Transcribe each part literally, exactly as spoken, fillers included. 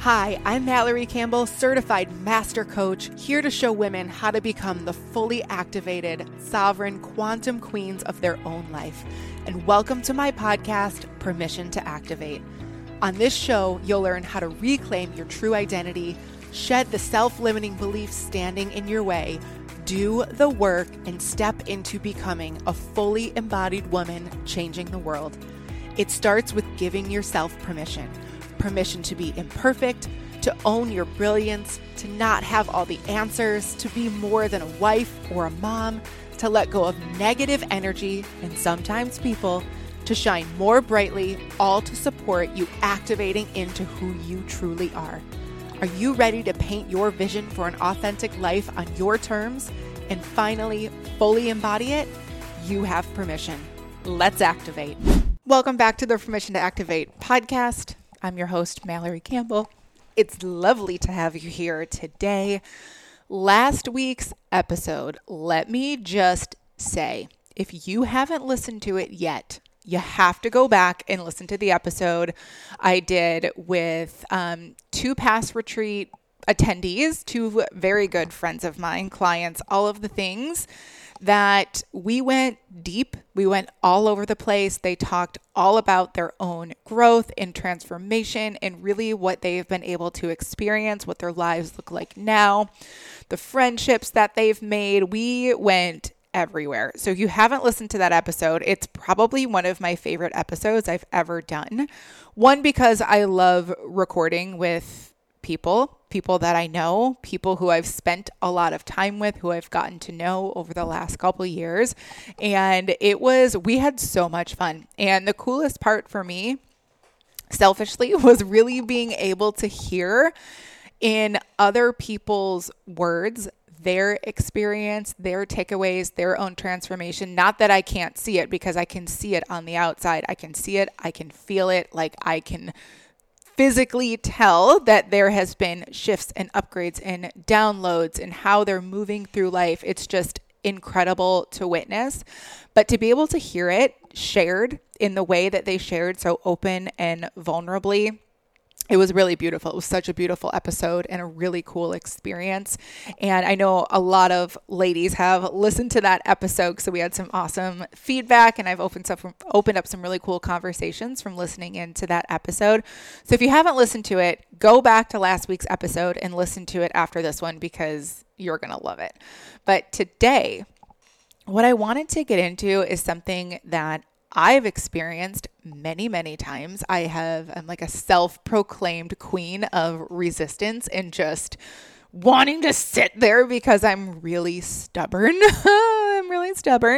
Hi, I'm Mallory Campbell, certified master coach, here to show women how to become the fully activated, sovereign quantum queens of their own life. And welcome to my podcast, Permission to Activate. On this show, you'll learn how to reclaim your true identity, shed the self-limiting beliefs standing in your way, do the work, and step into becoming a fully embodied woman changing the world. It starts with giving yourself permission. Permission to be imperfect, to own your brilliance, to not have all the answers, to be more than a wife or a mom, to let go of negative energy and sometimes people, to shine more brightly, all to support you activating into who you truly are. Are you ready to paint your vision for an authentic life on your terms and finally fully embody it? You have permission. Let's activate. Welcome back to the Permission to Activate podcast. I'm your host, Mallory Campbell. It's lovely to have you here today. Last week's episode, let me just say, if you haven't listened to it yet, you have to go back and listen to the episode I did with um, two past retreat attendees, two very good friends of mine, clients, all of the things that we went deep. We went all over the place. They talked all about their own growth and transformation and really what they've been able to experience, what their lives look like now, the friendships that they've made. We went everywhere. So if you haven't listened to that episode, it's probably one of my favorite episodes I've ever done. One, because I love recording with people, people that I know, people who I've spent a lot of time with, who I've gotten to know over the last couple years. And it was, we had so much fun. And the coolest part for me, selfishly, was really being able to hear in other people's words their experience, their takeaways, their own transformation. Not that I can't see it, because I can see it on the outside. I can see it. I can feel it. Like I can physically tell that there has been shifts and upgrades and downloads and how they're moving through life. It's just incredible to witness. But to be able to hear it shared in the way that they shared, so open and vulnerably, it was really beautiful. It was such a beautiful episode and a really cool experience. And I know a lot of ladies have listened to that episode, so we had some awesome feedback, and I've opened up, opened up some really cool conversations from listening into that episode. So if you haven't listened to it, go back to last week's episode and listen to it after this one, because you're going to love it. But today, what I wanted to get into is something that I've experienced many, many times. I have, I'm like a self-proclaimed queen of resistance and just wanting to sit there because I'm really stubborn. I'm really stubborn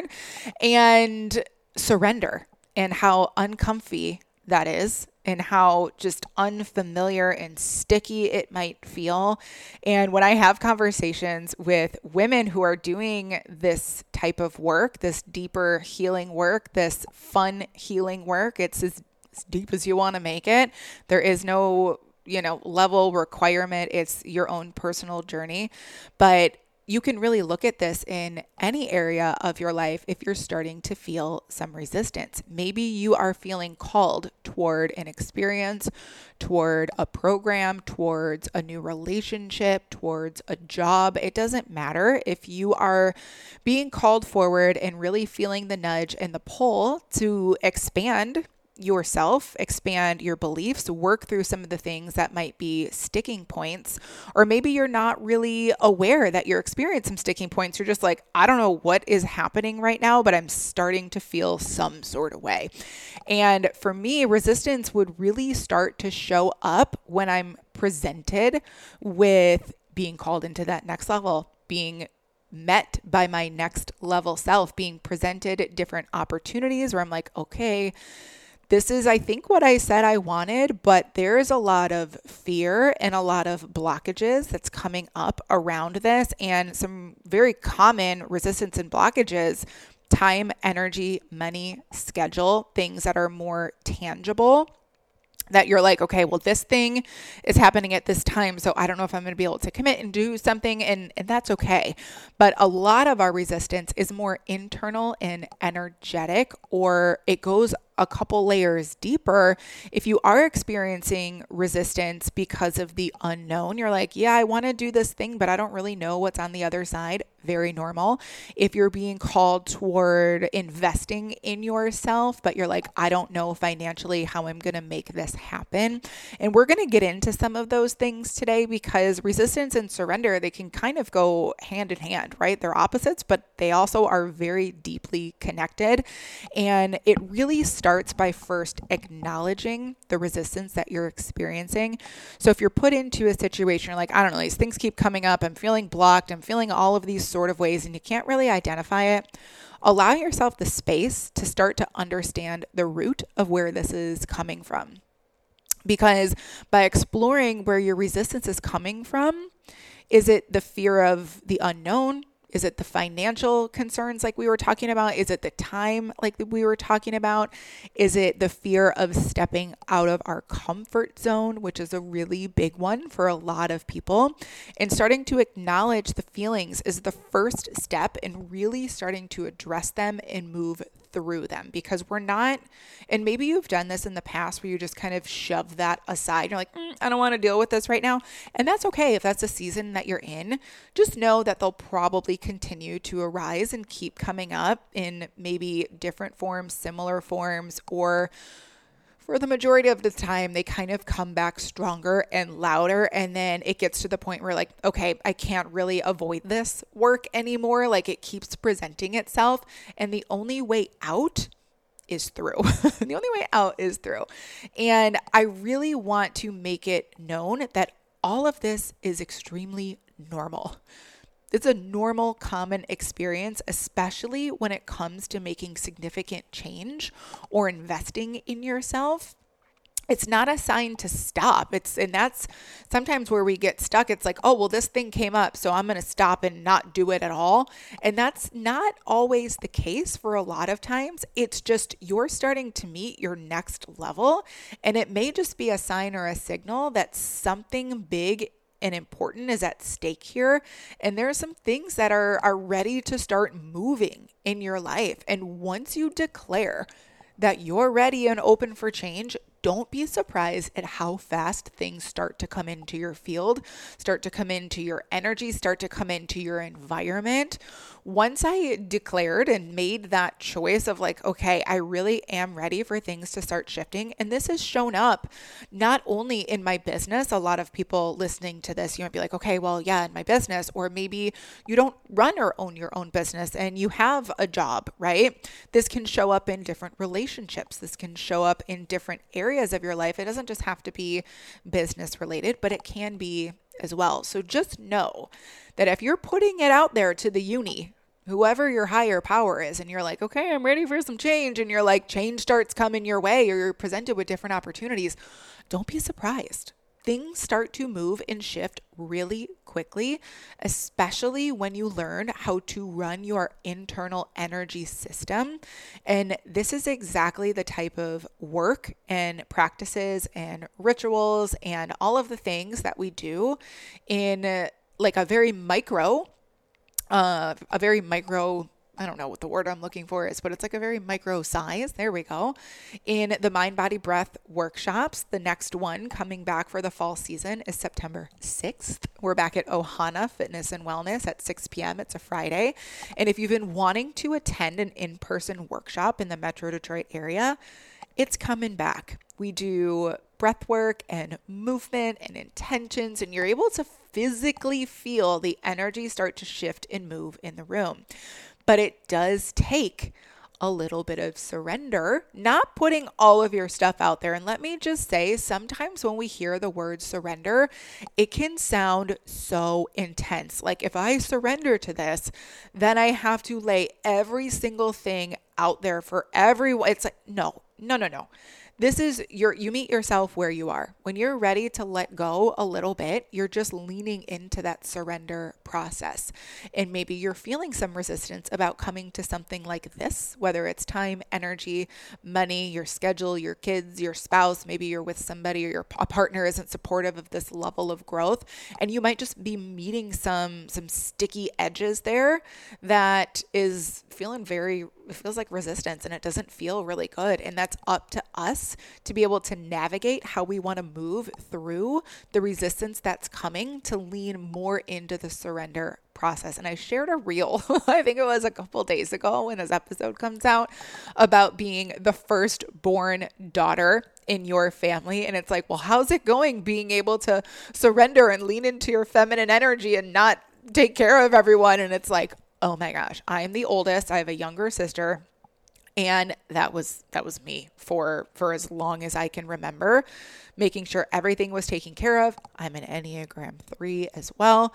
and surrender, and how uncomfy that is, and how just unfamiliar and sticky it might feel. And when I have conversations with women who are doing this type of work, this deeper healing work, this fun healing work, it's as, as deep as you want to make it. There is no, you know, level requirement. It's your own personal journey. But you can really look at this in any area of your life if you're starting to feel some resistance. Maybe you are feeling called toward an experience, toward a program, towards a new relationship, towards a job. It doesn't matter. If you are being called forward and really feeling the nudge and the pull to expand yourself, expand your beliefs, work through some of the things that might be sticking points, or maybe you're not really aware that you're experiencing some sticking points. You're just like, I don't know what is happening right now, but I'm starting to feel some sort of way. And for me, resistance would really start to show up when I'm presented with being called into that next level, being met by my next level self, being presented different opportunities where I'm like, okay, this is, I think, what I said I wanted, but there's a lot of fear and a lot of blockages that's coming up around this, and some very common resistance and blockages: time, energy, money, schedule, things that are more tangible. That you're like, okay, well, this thing is happening at this time, so I don't know if I'm going to be able to commit and do something, and, and that's okay. But a lot of our resistance is more internal and energetic, or it goes a couple layers deeper, if you are experiencing resistance because of the unknown, you're like, yeah, I want to do this thing, but I don't really know what's on the other side. Very normal. If you're being called toward investing in yourself, but you're like, I don't know financially how I'm going to make this happen. And we're going to get into some of those things today because resistance and surrender, they can kind of go hand in hand, right? They're opposites, but they also are very deeply connected. And it really starts by first acknowledging the resistance that you're experiencing. So if you're put into a situation, you're like, I don't know, these things keep coming up. I'm feeling blocked. I'm feeling all of these sort of ways and you can't really identify it. Allow yourself the space to start to understand the root of where this is coming from. Because by exploring where your resistance is coming from, is it the fear of the unknown? Is it the financial concerns like we were talking about? Is it the time like we were talking about? Is it the fear of stepping out of our comfort zone, which is a really big one for a lot of people? And starting to acknowledge the feelings is the first step in really starting to address them and move through them, because we're not, and maybe you've done this in the past where you just kind of shove that aside. You're like, mm, I don't want to deal with this right now. And that's okay if that's a season that you're in. Just know that they'll probably continue to arise and keep coming up in maybe different forms, similar forms, or for the majority of the time, they kind of come back stronger and louder. And then it gets to the point where like, okay, I can't really avoid this work anymore. Like it keeps presenting itself. And the only way out is through. The only way out is through. And I really want to make it known that all of this is extremely normal. It's a normal, common experience, especially when it comes to making significant change or investing in yourself. It's not a sign to stop. It's, and that's sometimes where we get stuck. It's like, oh, well, this thing came up, so I'm going to stop and not do it at all. And that's not always the case for a lot of times. It's just you're starting to meet your next level. And it may just be a sign or a signal that something big and important is at stake here. And there are some things that are, are ready to start moving in your life. And once you declare that you're ready and open for change, don't be surprised at how fast things start to come into your field, start to come into your energy, start to come into your environment. Once I declared and made that choice of like, okay, I really am ready for things to start shifting. And this has shown up not only in my business. A lot of people listening to this, you might be like, okay, well, yeah, in my business, or maybe you don't run or own your own business and you have a job, right? This can show up in different relationships. This can show up in different areas of your life. It doesn't just have to be business related, but it can be as well. So just know that if you're putting it out there to the uni, whoever your higher power is, and you're like, okay, I'm ready for some change, and you're like, change starts coming your way, or you're presented with different opportunities, don't be surprised. Things start to move and shift really quickly, especially when you learn how to run your internal energy system. And this is exactly the type of work and practices and rituals and all of the things that we do in uh, like a very micro, uh, a very micro I don't know what the word I'm looking for is, but it's like a very micro size. There we go. In the Mind, Body, Breath workshops, the next one coming back for the fall season is September sixth. We're back at Ohana Fitness and Wellness at six p.m. It's a Friday. And if you've been wanting to attend an in-person workshop in the Metro Detroit area, it's coming back. We do breath work and movement and intentions, and you're able to physically feel the energy start to shift and move in the room. But it does take a little bit of surrender, not putting all of your stuff out there. And let me just say, sometimes when we hear the word surrender, it can sound so intense. Like if I surrender to this, then I have to lay every single thing out there for everyone. It's like, no, no, no, no. This is your, you meet yourself where you are. When you're ready to let go a little bit, you're just leaning into that surrender process. And maybe you're feeling some resistance about coming to something like this, whether it's time, energy, money, your schedule, your kids, your spouse. Maybe you're with somebody or your a partner isn't supportive of this level of growth. And you might just be meeting some, some sticky edges there that is feeling very it feels like resistance, and it doesn't feel really good. And that's up to us to be able to navigate how we want to move through the resistance that's coming to lean more into the surrender process. And I shared a reel, I think it was a couple days ago when this episode comes out, about being the firstborn daughter in your family. And it's like, well, how's it going being able to surrender and lean into your feminine energy and not take care of everyone? And it's like, oh my gosh, I'm the oldest. I have a younger sister. And that was, that was me for, for as long as I can remember, making sure everything was taken care of. I'm an Enneagram three as well.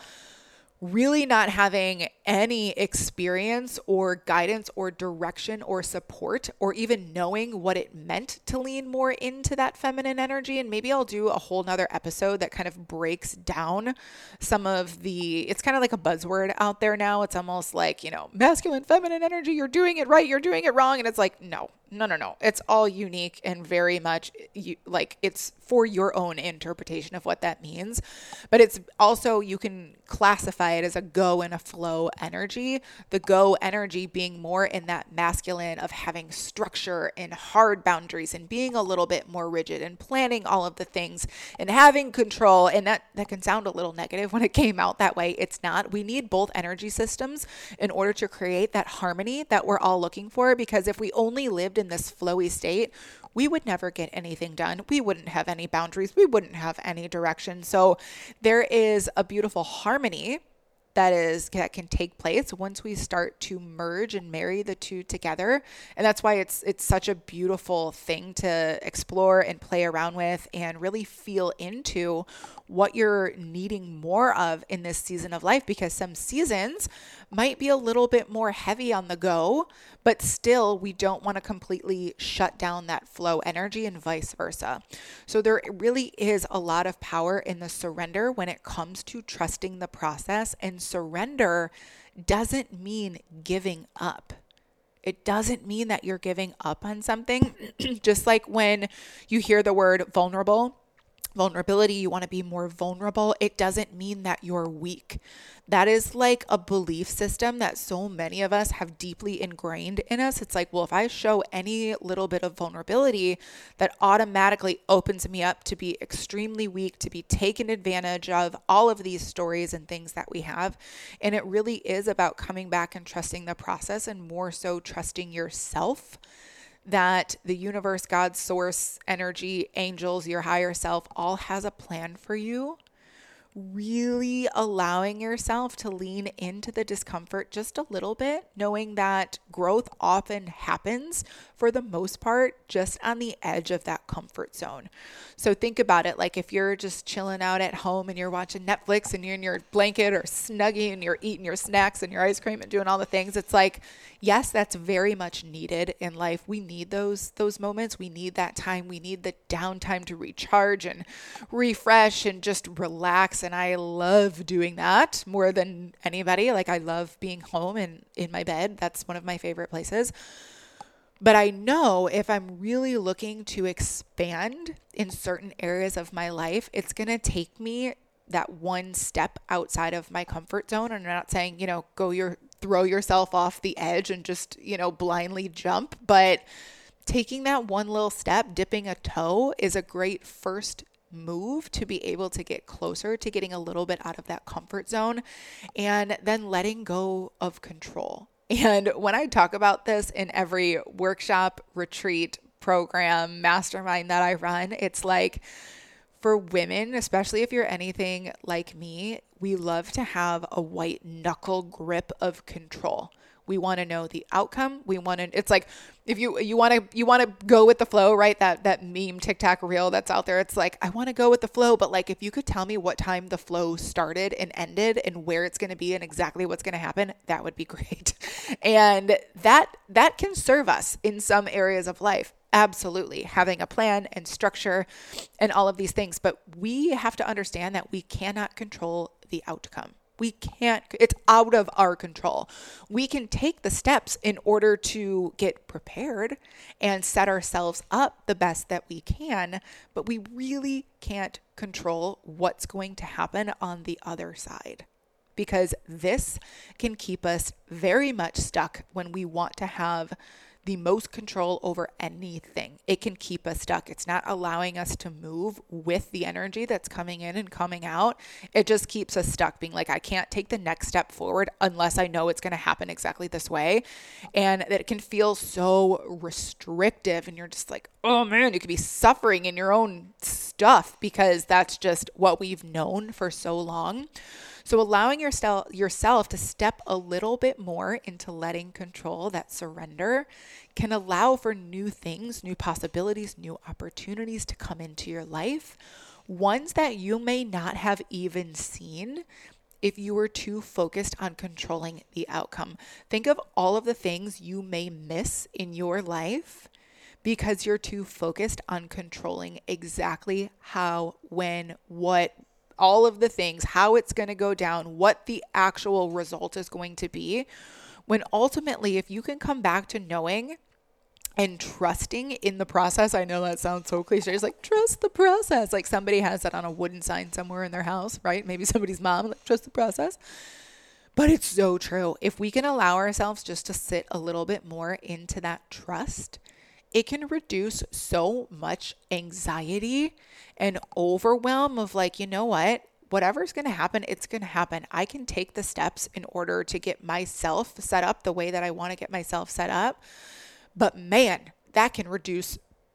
Really not having any experience or guidance or direction or support, or even knowing what it meant to lean more into that feminine energy. And maybe I'll do a whole nother episode that kind of breaks down some of the, it's kind of like a buzzword out there now. It's almost like, you know, masculine, feminine energy, you're doing it right, you're doing it wrong. And it's like, no, no, no, no. It's all unique and very much you, like it's for your own interpretation of what that means. But it's also, you can classify it as a go and a flow energy. The go energy being more in that masculine of having structure and hard boundaries and being a little bit more rigid and planning all of the things and having control. And that, that can sound a little negative when it came out that way. It's not. We need both energy systems in order to create that harmony that we're all looking for. Because if we only lived in this flowy state, we would never get anything done. We wouldn't have any boundaries. We wouldn't have any direction. So there is a beautiful harmony that is that can take place once we start to merge and marry the two together. And that's why it's it's such a beautiful thing to explore and play around with and really feel into what you're needing more of in this season of life, because some seasons might be a little bit more heavy on the go, but still we don't want to completely shut down that flow energy and vice versa. So there really is a lot of power in the surrender when it comes to trusting the process. And surrender doesn't mean giving up. It doesn't mean that you're giving up on something. Just like when you hear the word vulnerable, vulnerability, you want to be more vulnerable. It doesn't mean that you're weak. That is like a belief system that so many of us have deeply ingrained in us. It's like, well, if I show any little bit of vulnerability, that automatically opens me up to be extremely weak, to be taken advantage of, all of these stories and things that we have. And it really is about coming back and trusting the process, and more so trusting yourself, that the universe, God, source, energy, angels, your higher self, all has a plan for you. Really allowing yourself to lean into the discomfort just a little bit, knowing that growth often happens for the most part just on the edge of that comfort zone. So think about it like if you're just chilling out at home and you're watching Netflix and you're in your blanket or snuggie and you're eating your snacks and your ice cream and doing all the things. It's like, yes, that's very much needed in life. We need those those moments. We need that time. We need the downtime to recharge and refresh and just relax. And I love doing that more than anybody. Like I love being home and in my bed. That's one of my favorite places. But I know if I'm really looking to expand in certain areas of my life, it's going to take me that one step outside of my comfort zone. And I'm not saying, you know, go your throw yourself off the edge and just, you know, blindly jump. But taking that one little step, dipping a toe, is a great first move to be able to get closer to getting a little bit out of that comfort zone, and then letting go of control. And when I talk about this in every workshop, retreat, program, mastermind that I run, it's like for women, especially if you're anything like me, we love to have a white knuckle grip of control. We want to know the outcome. We want to, it's like, if you, you want to, you want to go with the flow, right? That, that meme TikTok reel that's out there. It's like, I want to go with the flow, but like, if you could tell me what time the flow started and ended and where it's going to be and exactly what's going to happen, that would be great. And that, that can serve us in some areas of life. Absolutely. Having a plan and structure and all of these things, but we have to understand that we cannot control the outcome. We can't, it's out of our control. We can take the steps in order to get prepared and set ourselves up the best that we can, but we really can't control what's going to happen on the other side. because this can keep us very much stuck when we want to have the most control over anything. It can keep us stuck. It's not allowing us to move with the energy that's coming in and coming out. It just keeps us stuck, being like, I can't take the next step forward unless I know it's going to happen exactly this way. And that it can feel so restrictive, and you're just like, oh man, you could be suffering in your own stuff because that's just what we've known for so long. So allowing yourself yourself to step a little bit more into letting control, that surrender, can allow for new things, new possibilities, new opportunities to come into your life, ones that you may not have even seen if you were too focused on controlling the outcome. Think of all of the things you may miss in your life because you're too focused on controlling exactly how, when, what, all of the things, how it's going to go down, what the actual result is going to be. When ultimately, if you can come back to knowing and trusting in the process, I know that sounds so cliche. It's like, trust the process. Like somebody has that on a wooden sign somewhere in their house, right? Maybe somebody's mom, like, trust the process. But it's so true. If we can allow ourselves just to sit a little bit more into that trust, it can reduce so much anxiety and overwhelm of like, you know what, whatever's going to happen, it's going to happen. I can take the steps in order to get myself set up the way that I want to get myself set up. But man, that can reduce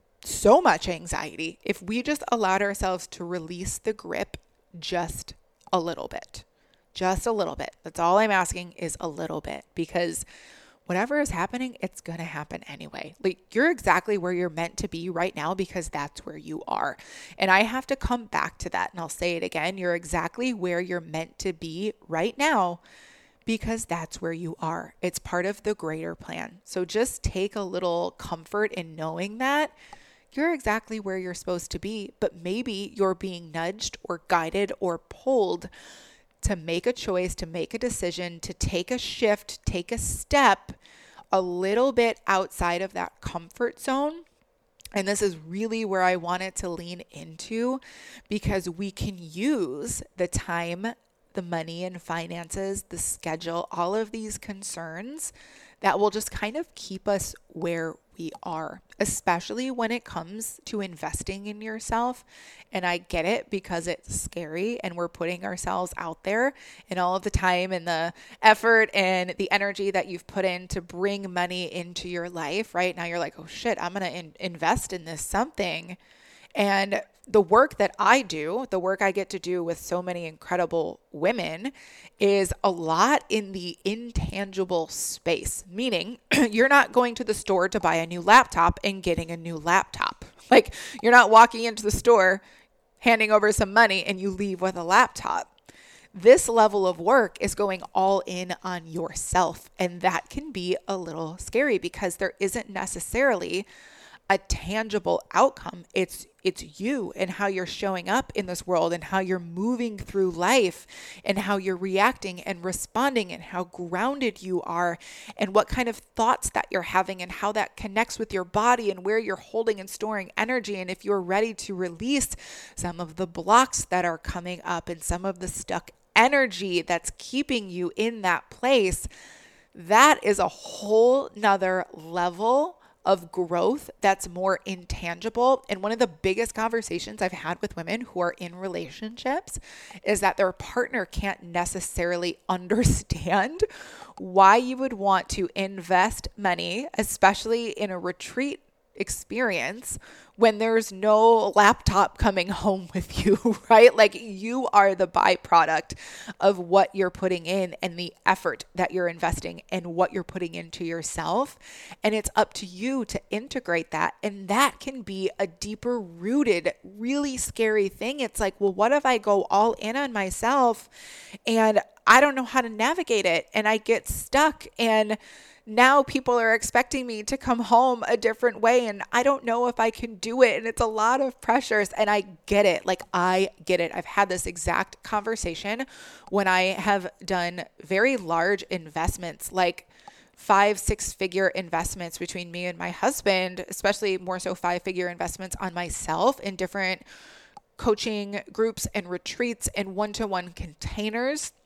so much anxiety if we just allowed ourselves to release the grip just a little bit, just a little bit. That's all I'm asking is a little bit, because whatever is happening, it's going to happen anyway. Like you're exactly where you're meant to be right now because that's where you are. And I have to come back to that. And I'll say it again. You're exactly where you're meant to be right now because that's where you are. It's part of the greater plan. So just take a little comfort in knowing that you're exactly where you're supposed to be, but maybe you're being nudged or guided or pulled to make a choice, to make a decision, to take a shift, take a step a little bit outside of that comfort zone. And this is really where I wanted to lean into, because we can use the time, the money and finances, the schedule, all of these concerns that will just kind of keep us where we are, especially when it comes to investing in yourself. And I get it because it's scary and we're putting ourselves out there, and all of the time and the effort and the energy that you've put in to bring money into your life, right? Now you're like, oh shit, I'm going to in- invest in this something. And the work that I do, the work I get to do with so many incredible women, is a lot in the intangible space, meaning you're not going to the store to buy a new laptop and getting a new laptop. Like you're not walking into the store, handing over some money, and you leave with a laptop. This level of work is going all in on yourself. And that can be a little scary because there isn't necessarily a tangible outcome. It's it's you and how you're showing up in this world and how you're moving through life and how you're reacting and responding and how grounded you are and what kind of thoughts that you're having and how that connects with your body and where you're holding and storing energy. And if you're ready to release some of the blocks that are coming up and some of the stuck energy that's keeping you in that place, that is a whole nother level of growth that's more intangible. And one of the biggest conversations I've had with women who are in relationships is that their partner can't necessarily understand why you would want to invest money, especially in a retreat experience, when there's no laptop coming home with you, right? Like you are the byproduct of what you're putting in and the effort that you're investing and what you're putting into yourself. And it's up to you to integrate that. And that can be a deeper rooted, really scary thing. It's like, well, what if I go all in on myself and I don't know how to navigate it and I get stuck, and now people are expecting me to come home a different way and I don't know if I can do it. And it's a lot of pressures, and I get it. Like I get it. I've had this exact conversation when I have done very large investments, like five, six figure investments between me and my husband, especially more so five figure investments on myself in different coaching groups and retreats and one-to-one containers.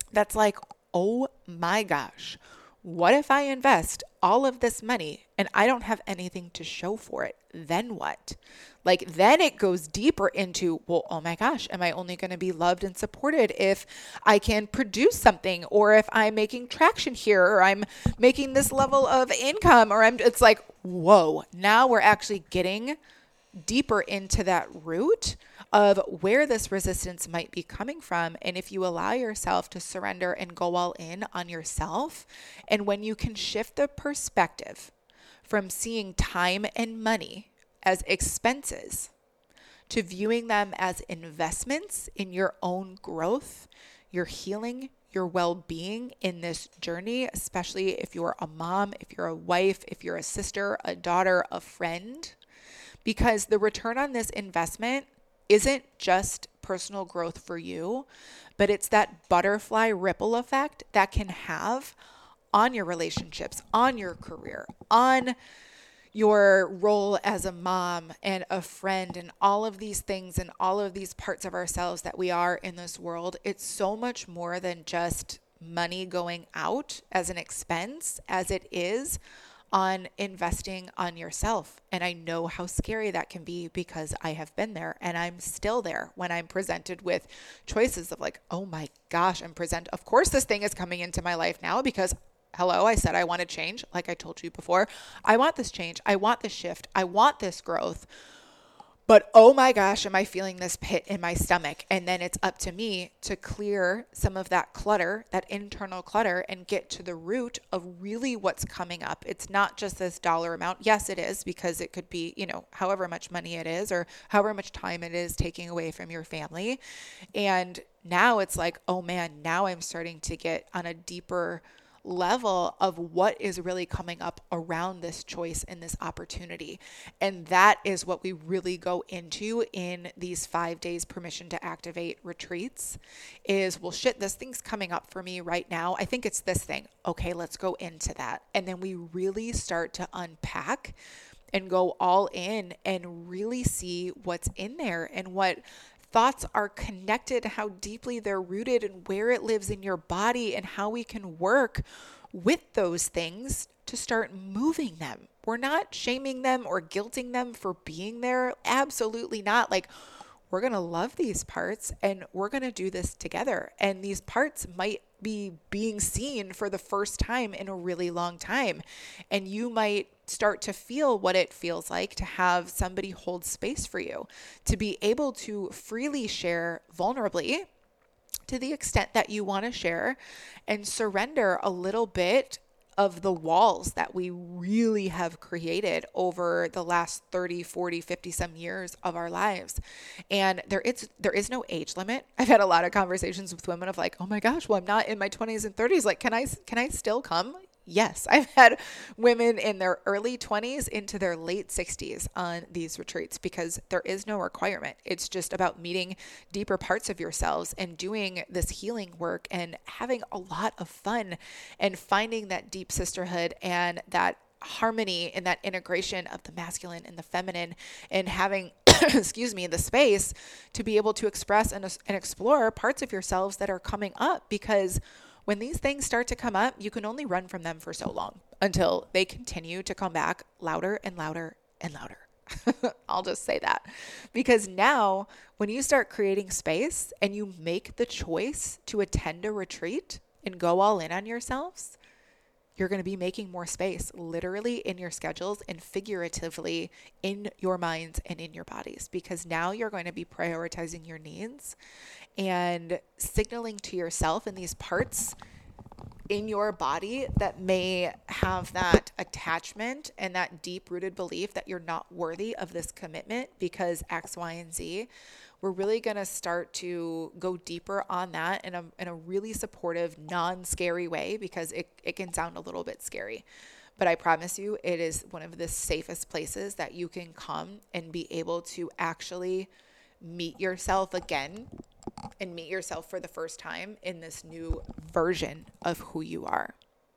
that's like, oh my gosh, what if I invest all of this money and I don't have anything to show for it? Then what? Like, then it goes deeper into, well, oh my gosh, am I only going to be loved and supported if I can produce something, or if I'm making traction here, or I'm making this level of income, or I'm, it's like, whoa, now we're actually getting deeper into that root of where this resistance might be coming from. And if you allow yourself to surrender and go all in on yourself, and when you can shift the perspective from seeing time and money as expenses to viewing them as investments in your own growth, your healing, your well-being in this journey, especially if you're a mom, if you're a wife, if you're a sister, a daughter, a friend, because the return on this investment isn't just personal growth for you, but it's that butterfly ripple effect that can have on your relationships, on your career, on your role as a mom and a friend, and all of these things and all of these parts of ourselves that we are in this world. It's so much more than just money going out as an expense, as it is on investing on yourself. And I know how scary that can be, because I have been there, and I'm still there when I'm presented with choices of like, oh my gosh, I'm present. Of course, this thing is coming into my life now because hello, I said I want to change. Like I told you before, I want this change. I want this shift. I want this growth. But oh my gosh, am I feeling this pit in my stomach? And then it's up to me to clear some of that clutter, that internal clutter, and get to the root of really what's coming up. It's not just this dollar amount. Yes, it is, because it could be, you know, however much money it is, or however much time it is taking away from your family. And now it's like, oh man, now I'm starting to get on a deeper level of what is really coming up around this choice and this opportunity. And that is what we really go into in these five days permission to activate retreats is, well, shit, this thing's coming up for me right now. I think it's this thing. Okay, let's go into that. And then we really start to unpack and go all in and really see what's in there and what thoughts are connected, how deeply they're rooted, and where it lives in your body, and how we can work with those things to start moving them. We're not shaming them or guilting them for being there. Absolutely not. Like, we're going to love these parts, and we're going to do this together. And these parts might be being seen for the first time in a really long time. And you might start to feel what it feels like to have somebody hold space for you, to be able to freely share vulnerably to the extent that you want to share, and surrender a little bit of the walls that we really have created over the last thirty, forty, fifty some years of our lives. And there is, there is no age limit. I've had a lot of conversations with women of like, oh my gosh, well, I'm not in my twenties and thirties. Like, can I, can I still come? Yes, I've had women in their early twenties into their late sixties on these retreats, because there is no requirement. It's just about meeting deeper parts of yourselves and doing this healing work and having a lot of fun and finding that deep sisterhood and that harmony and that integration of the masculine and the feminine, and having, excuse me, the space to be able to express and, and explore parts of yourselves that are coming up. Because when these things start to come up, you can only run from them for so long until they continue to come back louder and louder and louder. I'll just say that. Because now when you start creating space and you make the choice to attend a retreat and go all in on yourselves, you're going to be making more space, literally in your schedules and figuratively in your minds and in your bodies, because now you're going to be prioritizing your needs and signaling to yourself in these parts in your body that may have that attachment and that deep-rooted belief that you're not worthy of this commitment because X, Y, and Z. We're really going to start to go deeper on that in a in a really supportive, non-scary way, because it, it can sound a little bit scary. But I promise you, it is one of the safest places that you can come and be able to actually meet yourself again and meet yourself for the first time in this new version of who you are.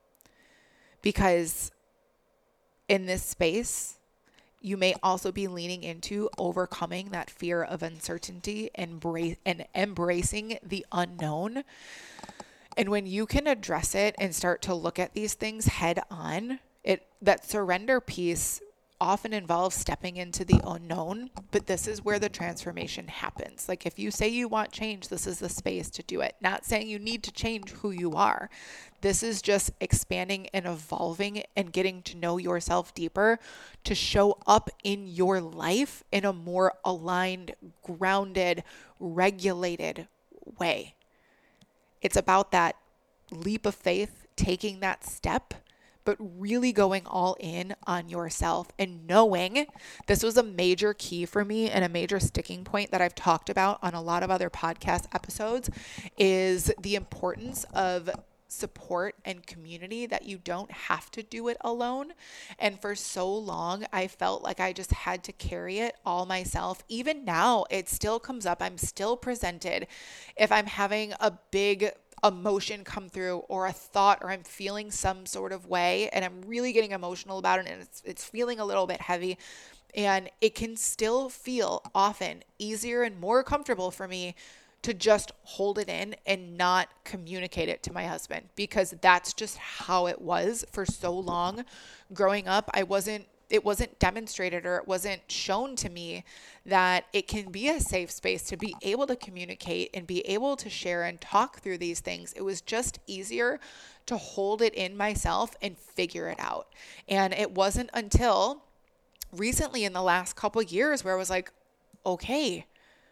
Because in this space, you may also be leaning into overcoming that fear of uncertainty and, bra- and embracing the unknown. And when you can address it and start to look at these things head on, it that surrender piece often involves stepping into the unknown, but this is where the transformation happens. Like if you say you want change, this is the space to do it. Not saying you need to change who you are. This is just expanding and evolving and getting to know yourself deeper to show up in your life in a more aligned, grounded, regulated way. It's about that leap of faith, taking that step, but really going all in on yourself and knowing this was a major key for me and a major sticking point that I've talked about on a lot of other podcast episodes is the importance of support and community, that you don't have to do it alone. And for so long, I felt like I just had to carry it all myself. Even now, it still comes up. I'm still presented if I'm having a big emotion come through or a thought, or I'm feeling some sort of way and I'm really getting emotional about it and it's it's feeling a little bit heavy, and it can still feel often easier and more comfortable for me to just hold it in and not communicate it to my husband, because that's just how it was for so long. Growing up, I wasn't it wasn't demonstrated or it wasn't shown to me that it can be a safe space to be able to communicate and be able to share and talk through these things. It was just easier to hold it in myself and figure it out. And it wasn't until recently in the last couple of years where I was like, okay,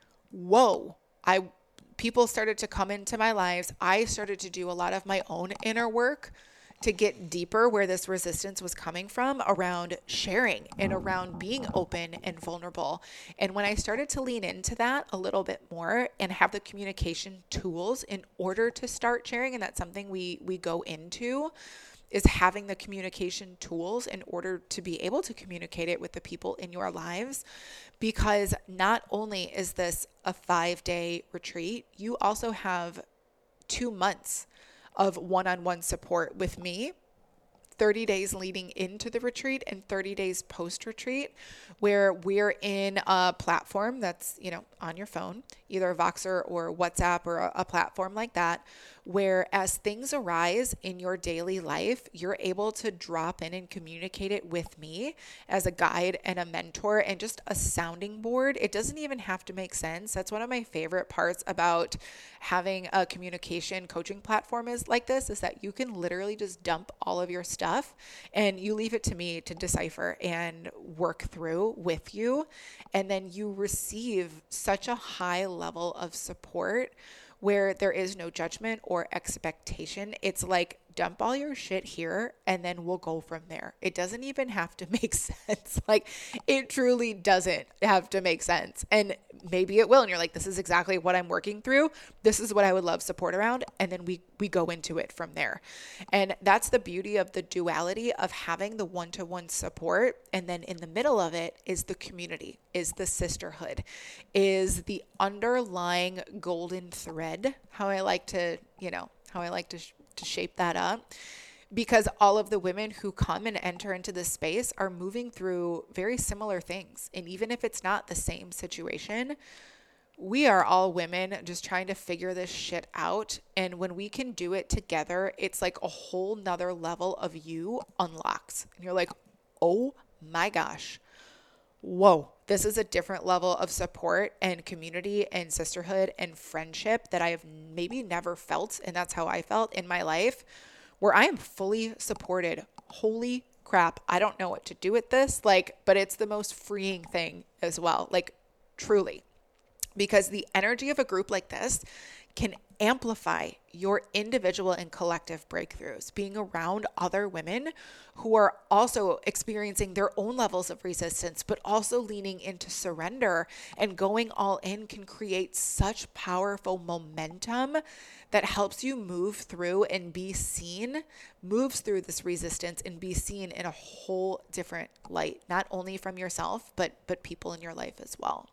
whoa, I people started to come into my lives. I started to do a lot of my own inner work to get deeper where this resistance was coming from around sharing and around being open and vulnerable. And when I started to lean into that a little bit more and have the communication tools in order to start sharing, and that's something we we go into, is having the communication tools in order to be able to communicate it with the people in your lives. Because not only is this a five-day retreat, you also have two months of one-on-one support with me, thirty days leading into the retreat and thirty days post-retreat, where we're in a platform that's, you know, on your phone, either Voxer or WhatsApp or a, a platform like that, where as things arise in your daily life, you're able to drop in and communicate it with me as a guide and a mentor and just a sounding board. It doesn't even have to make sense. That's one of my favorite parts about having a communication coaching platform is like this, is that you can literally just dump all of your stuff and you leave it to me to decipher and work through with you. And then you receive such a high level of support where there is no judgment or expectation. It's like, dump all your shit here and then we'll go from there. It doesn't even have to make sense. Like, it truly doesn't have to make sense. And maybe it will. And you're like, this is exactly what I'm working through. This is what I would love support around. And then we, we go into it from there. And that's the beauty of the duality of having the one-to-one support. And then in the middle of it is the community, is the sisterhood, is the underlying golden thread, how I like to, you know, how I like to sh- to shape that up, because all of the women who come and enter into this space are moving through very similar things. And even if it's not the same situation, we are all women just trying to figure this shit out. And when we can do it together, it's like a whole nother level of you unlocks. And you're like, oh my gosh, whoa, this is a different level of support and community and sisterhood and friendship that I have maybe never felt. And that's how I felt in my life, where I am fully supported. Holy crap. I don't know what to do with this. Like, but it's the most freeing thing as well. Like, truly, because the energy of a group like this can amplify your individual and collective breakthroughs. Being around other women who are also experiencing their own levels of resistance, but also leaning into surrender and going all in can create such powerful momentum that helps you move through and be seen, moves through this resistance and be seen in a whole different light, not only from yourself, but but people in your life as well.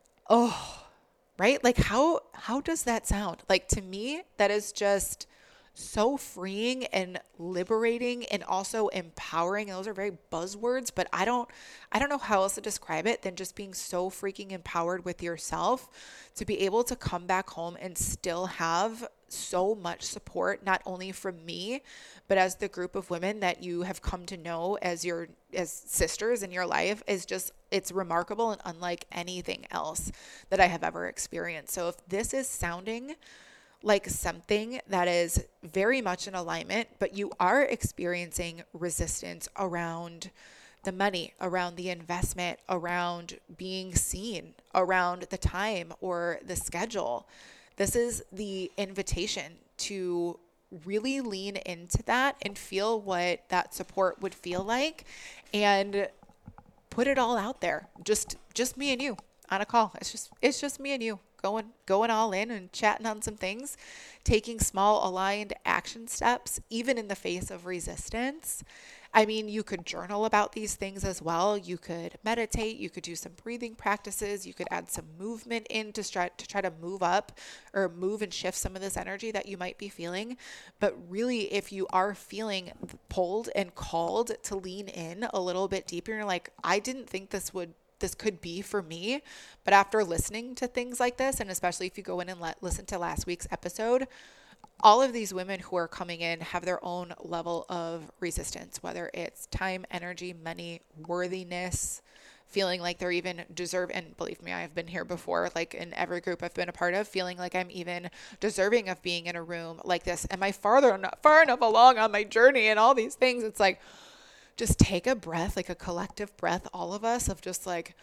Oh, right? Like how how does that sound? Like, to me, that is just so freeing and liberating and also empowering. Those are very buzzwords, but I don't I don't know how else to describe it than just being so freaking empowered with yourself to be able to come back home and still have so much support, not only from me, but as the group of women that you have come to know as your as sisters in your life is just, it's remarkable and unlike anything else that I have ever experienced. So if this is sounding like something that is very much in alignment, but you are experiencing resistance around the money, around the investment, around being seen, around the time or the schedule, this is the invitation to really lean into that and feel what that support would feel like and put it all out there. Just just me and you on a call. It's just it's just me and you going going all in and chatting on some things, taking small aligned action steps, even in the face of resistance. I mean, you could journal about these things as well. You could meditate. You could do some breathing practices. You could add some movement in to try to try to move up or move and shift some of this energy that you might be feeling. But really, if you are feeling pulled and called to lean in a little bit deeper, you're like, I didn't think this would this could be for me. But after listening to things like this, and especially if you go in and let, listen to last week's episode, all of these women who are coming in have their own level of resistance, whether it's time, energy, money, worthiness, feeling like they're even deserve. And believe me, I've been here before, like in every group I've been a part of, feeling like I'm even deserving of being in a room like this. Am I farther enough, far enough along on my journey and all these things? It's like, just take a breath, like a collective breath, all of us, of just like,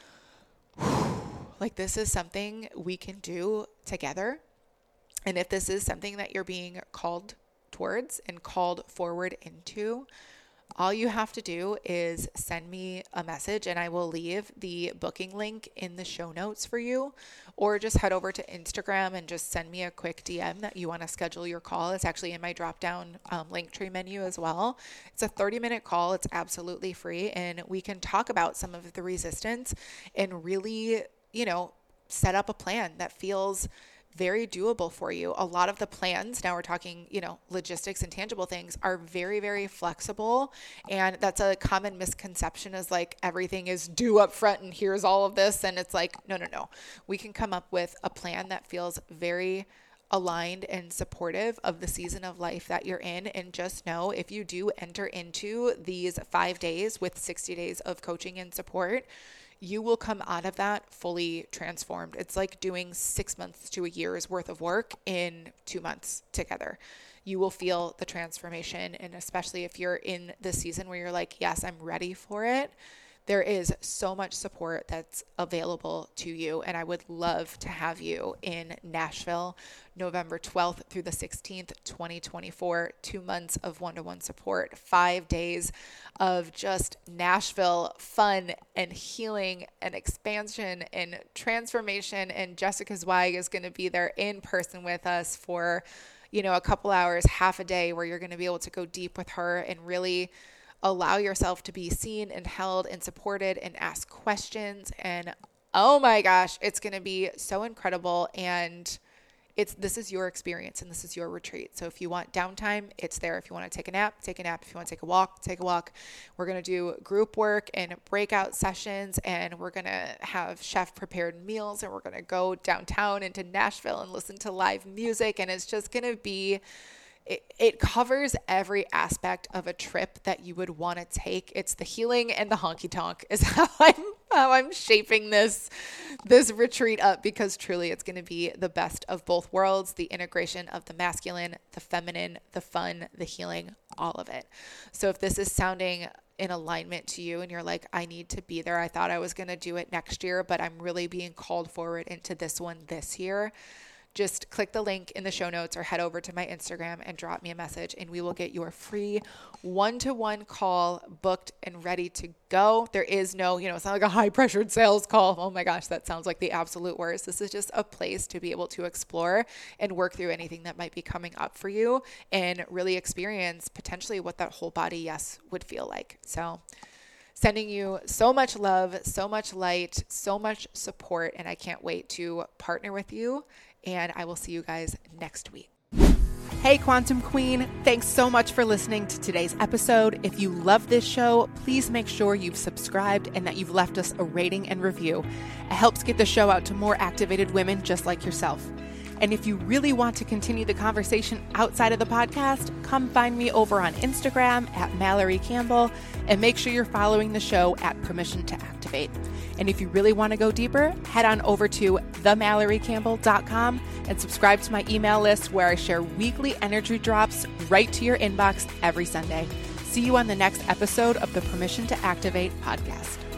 like this is something we can do together. And if this is something that you're being called towards and called forward into, all you have to do is send me a message and I will leave the booking link in the show notes for you, or just head over to Instagram and just send me a quick D M that you want to schedule your call. It's actually in my drop down um, Linktree menu as well. It's a thirty minute call. It's absolutely free. And we can talk about some of the resistance and really, you know, set up a plan that feels very doable for you. A lot of the plans, now we're talking, you know, logistics and tangible things, are very, very flexible. And that's a common misconception, is like everything is due up front and here's all of this. And it's like, no, no, no. We can come up with a plan that feels very aligned and supportive of the season of life that you're in. And just know, if you do enter into these five days with sixty days of coaching and support, you will come out of that fully transformed. It's like doing six months to a year's worth of work in two months together. You will feel the transformation. And especially if you're in the season where you're like, yes, I'm ready for it, there is so much support that's available to you. And I would love to have you in Nashville, November twelfth through the sixteenth, twenty twenty-four, two months of one-to-one support, five days of just Nashville fun and healing and expansion and transformation. And Jessica Zweig is going to be there in person with us for, you know, a couple hours, half a day, where you're going to be able to go deep with her and really allow yourself to be seen and held and supported and ask questions. And oh my gosh, it's going to be so incredible. And it's, this is your experience and this is your retreat. So if you want downtime, it's there. If you want to take a nap, take a nap. If you want to take a walk, take a walk. We're going to do group work and breakout sessions, and we're going to have chef prepared meals, and we're going to go downtown into Nashville and listen to live music. And it's just going to be It, it covers every aspect of a trip that you would want to take. It's the healing and the honky tonk is how I'm how I'm shaping this this retreat up, because truly it's going to be the best of both worlds, the integration of the masculine, the feminine, the fun, the healing, all of it. So if this is sounding in alignment to you and you're like, I need to be there, I thought I was going to do it next year, but I'm really being called forward into this one this year, just click the link in the show notes or head over to my Instagram and drop me a message, and we will get your free one-to-one call booked and ready to go. There is no, you know, it's not like a high-pressured sales call. Oh my gosh, that sounds like the absolute worst. This is just a place to be able to explore and work through anything that might be coming up for you and really experience potentially what that whole body yes would feel like. So sending you so much love, so much light, so much support, and I can't wait to partner with you. And I will see you guys next week. Hey, Quantum Queen, thanks so much for listening to today's episode. If you love this show, please make sure you've subscribed and that you've left us a rating and review. It helps get the show out to more activated women just like yourself. And if you really want to continue the conversation outside of the podcast, come find me over on Instagram at Mallory Campbell, and make sure you're following the show at Permission to Activate. And if you really want to go deeper, head on over to the mallory campbell dot com and subscribe to my email list where I share weekly energy drops right to your inbox every Sunday. See you on the next episode of the Permission to Activate podcast.